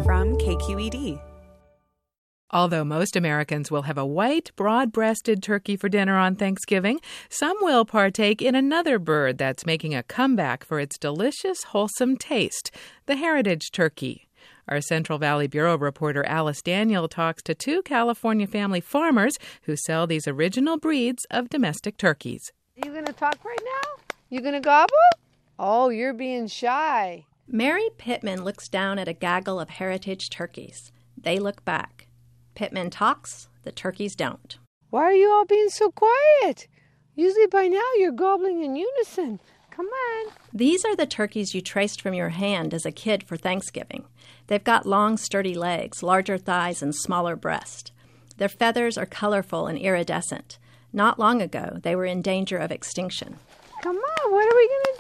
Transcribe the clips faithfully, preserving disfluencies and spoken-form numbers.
from K Q E D. Although most Americans will have a white, broad-breasted turkey for dinner on Thanksgiving, some will partake in another bird that's making a comeback for its delicious, wholesome taste, the heritage turkey. Our Central Valley Bureau reporter Alice Daniel talks to two California family farmers who sell these original breeds of domestic turkeys. Are you going to talk right now? You going to gobble? Oh, you're being shy. Mary Pittman looks down at a gaggle of heritage turkeys. They look back. Pittman talks, the turkeys don't. Why are you all being so quiet? Usually by now you're gobbling in unison. Come on. These are the turkeys you traced from your hand as a kid for Thanksgiving. They've got long, sturdy legs, larger thighs, and smaller breasts. Their feathers are colorful and iridescent. Not long ago, they were in danger of extinction. Come on, what are we going to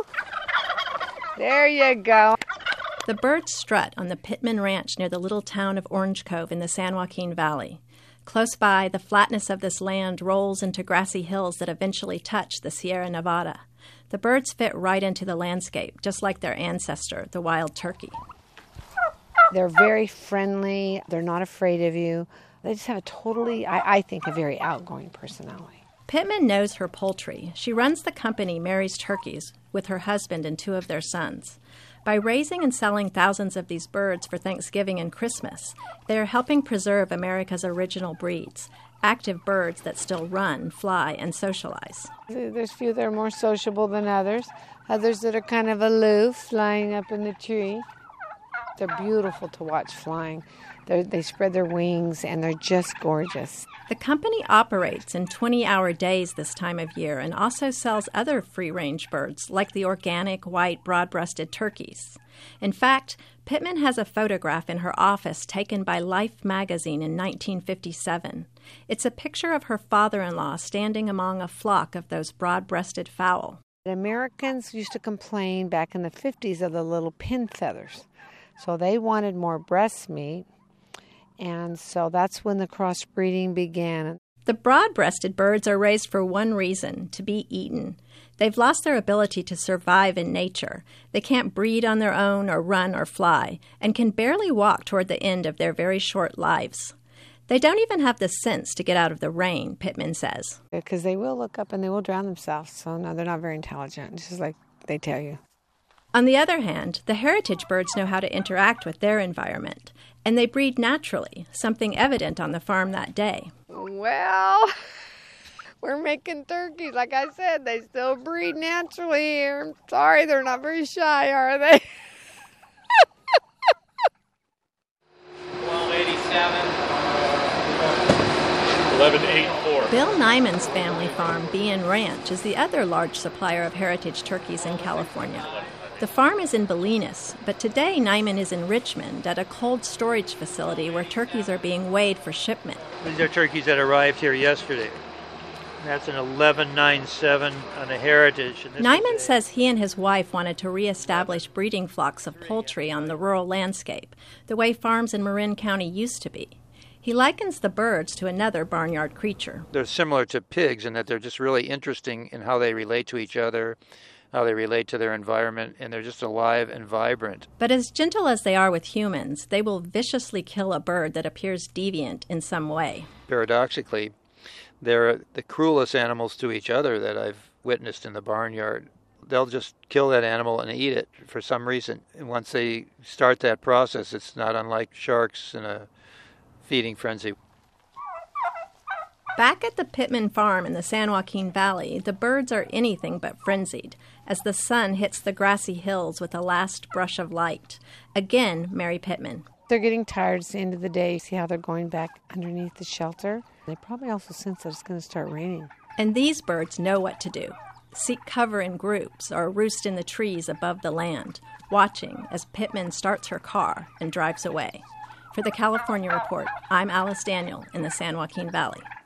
do? There you go. The birds strut on the Pittman Ranch near the little town of Orange Cove in the San Joaquin Valley. Close by, the flatness of this land rolls into grassy hills that eventually touch the Sierra Nevada. The birds fit right into the landscape, just like their ancestor, the wild turkey. They're very friendly. They're not afraid of you. They just have a totally, I, I think, a very outgoing personality. Pittman knows her poultry. She runs the company Mary's Turkeys with her husband and two of their sons. By raising and selling thousands of these birds for Thanksgiving and Christmas, they are helping preserve America's original breeds, active birds that still run, fly, and socialize. There's a few that are more sociable than others, others that are kind of aloof, flying up in the tree. They're beautiful to watch flying. They're, they spread their wings, and they're just gorgeous. The company operates in twenty-hour days this time of year and also sells other free-range birds, like the organic, white, broad-breasted turkeys. In fact, Pittman has a photograph in her office taken by Life magazine in nineteen fifty-seven. It's a picture of her father-in-law standing among a flock of those broad-breasted fowl. Americans used to complain back in the fifties of the little pin feathers. So they wanted more breast meat, and so that's when the crossbreeding began. The broad-breasted birds are raised for one reason, to be eaten. They've lost their ability to survive in nature. They can't breed on their own or run or fly, and can barely walk toward the end of their very short lives. They don't even have the sense to get out of the rain, Pittman says. Because they will look up and they will drown themselves, so no, they're not very intelligent, just like they tell you. On the other hand, the heritage birds know how to interact with their environment, and they breed naturally, something evident on the farm that day. Well, we're making turkeys. Like I said, they still breed naturally here. I'm sorry, they're not very shy, are they? twelve eighty-seven. eleven eighty-four. Bill Nyman's family farm, Bean Ranch, is the other large supplier of heritage turkeys in California. The farm is in Bolinas, but today Nyman is in Richmond at a cold storage facility where turkeys are being weighed for shipment. These are turkeys that arrived here yesterday. That's an eleven ninety-seven on a heritage. Nyman says he and his wife wanted to reestablish breeding flocks of poultry on the rural landscape, the way farms in Marin County used to be. He likens the birds to another barnyard creature. They're similar to pigs in that they're just really interesting in how they relate to each other, how they relate to their environment, and they're just alive and vibrant. But as gentle as they are with humans, they will viciously kill a bird that appears deviant in some way. Paradoxically, they're the cruelest animals to each other that I've witnessed in the barnyard. They'll just kill that animal and eat it for some reason. And once they start that process, it's not unlike sharks in a feeding frenzy. Back at the Pittman farm in the San Joaquin Valley, the birds are anything but frenzied as the sun hits the grassy hills with a last brush of light. Again, Mary Pittman. They're getting tired. It's the end of the day. You see how they're going back underneath the shelter? They probably also sense that it's going to start raining. And these birds know what to do. Seek cover in groups or roost in the trees above the land, watching as Pittman starts her car and drives away. For the California Report, I'm Alice Daniel in the San Joaquin Valley.